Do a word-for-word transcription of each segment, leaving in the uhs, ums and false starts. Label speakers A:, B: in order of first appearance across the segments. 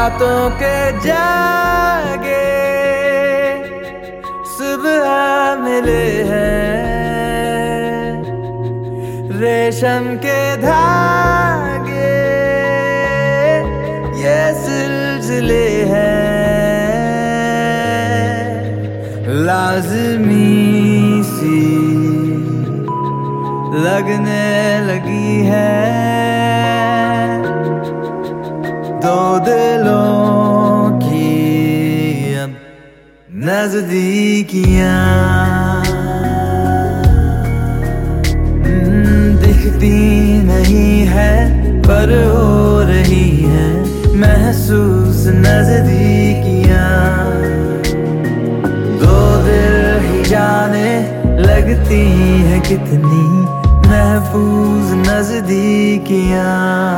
A: रातों के जागे सुबह मिले हैं, रेशम के धागे ये सिलसिले हैं, लाज़मी सी लगने लगी है दो दिलों की अब नजदीकियां। दिखती नहीं है पर हो रही है महसूस नजदीकियां। दो दिल ही जाने लगती है कितनी महफूज नजदीकियां।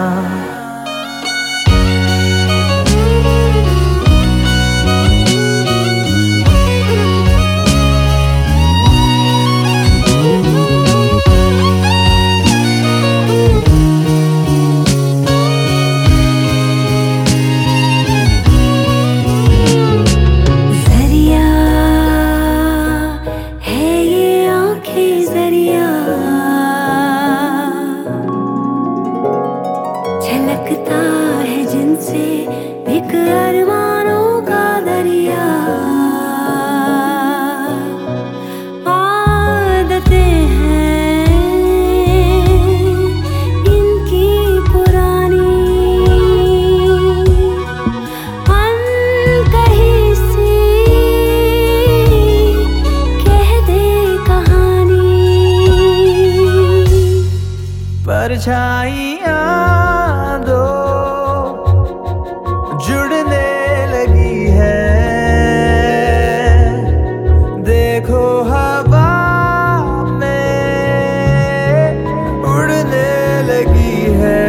B: झलकता है जिनसे एक अरमानों का दरिया। आदतें हैं इनकी पुरानी, अनकही सी कह दे कहानी।
A: परछाइयां दो जुड़ने लगी है, देखो हवा में उड़ने लगी है।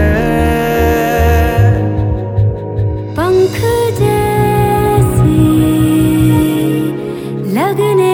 B: पंख जैसी लगने